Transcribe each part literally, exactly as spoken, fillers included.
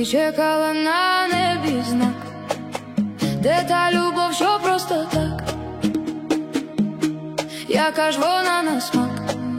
Ти чекала на небі знак, де та любов, що просто так, яка ж вона на смак.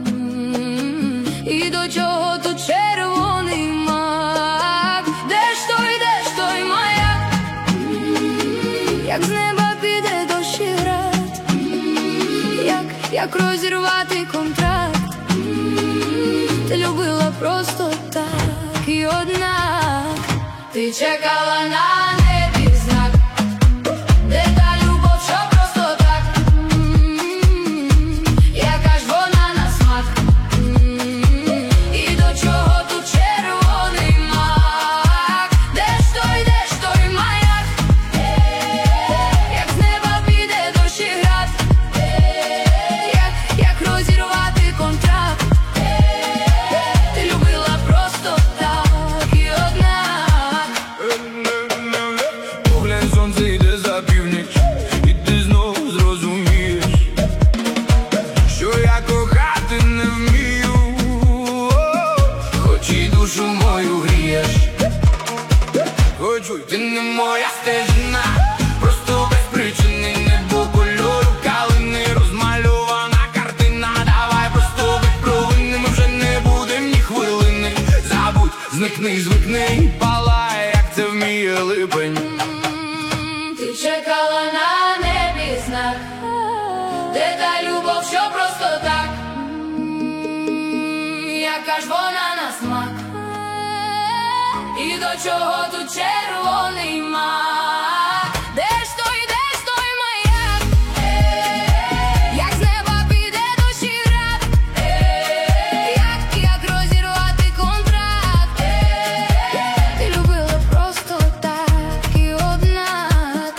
І до чого тут червоний мак? Де ж той, де ж той маяк? Як з неба піде дощ і град, як, як розірвати контракт. Ти любила просто так, і однак ти чекала на небі знак, де та любов, що просто так, яка ж вона на смак. І до чого тут червоний мак? Де ж той, де ж той маяк? Як з неба піде дощ і град, як, як розірвати контракт. Ти любила просто так, і однак. Поглянь, сонце йде за північ, і ти знову зрозумієш, що я кохати не вмію. Хоч і душу мою грієш, хочу, ти не моя стежина, просто без причини, небо кольору калини, розмальована картина. Давай просто будь провинним, вже не будем ні хвилини. Забудь, зникни, звикни, палай, як це вміє липень. Ти чекала на небі знак, де та любов, що просто так, яка ж вона на смак. І до чого тут червоний мак? Де ж той, де ж той маяк? Як з неба піде дощ і град, як, як розірвати контракт. Ти любила просто так, і однак.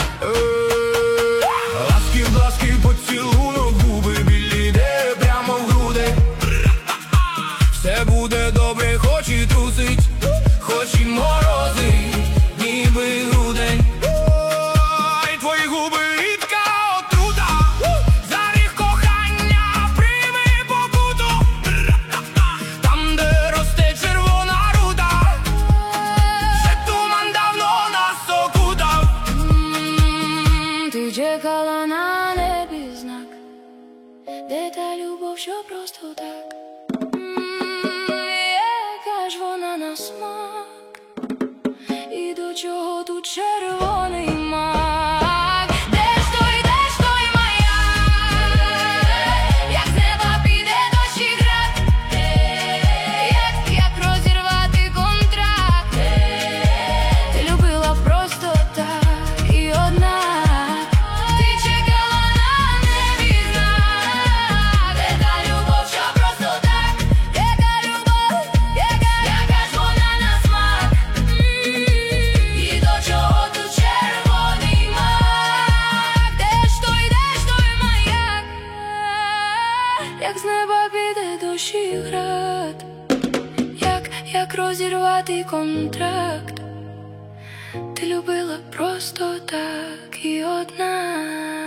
Ласки, ласки, поцілунок, губи білі, де прямо в груди. Все буде добре, хоч і трусить, хоч і морозить, ніби грудень. Ой, твої губи рідка отрута, за ріг кохання прийми побуту. Там, де росте червона рута, ще туман давно нас окутав. Ти чекала на небі знак, де та любов, що просто так, яка ж вона на смак. І до чого тут червоний мак? Де ж той, де ж той маяк? Як з неба піде дощ і град, як, як розірвати контракт. Ти любила просто так, і однак. Ти чекала на небі знак, де та любов, що просто так, яка любов, яка, яка ж вона на смак. І до чого тут червоний мак? Де ж той, де ж той маяк? Як з неба піде дощ і град, як, як розірвати контракт. Ти любила просто так, і однак.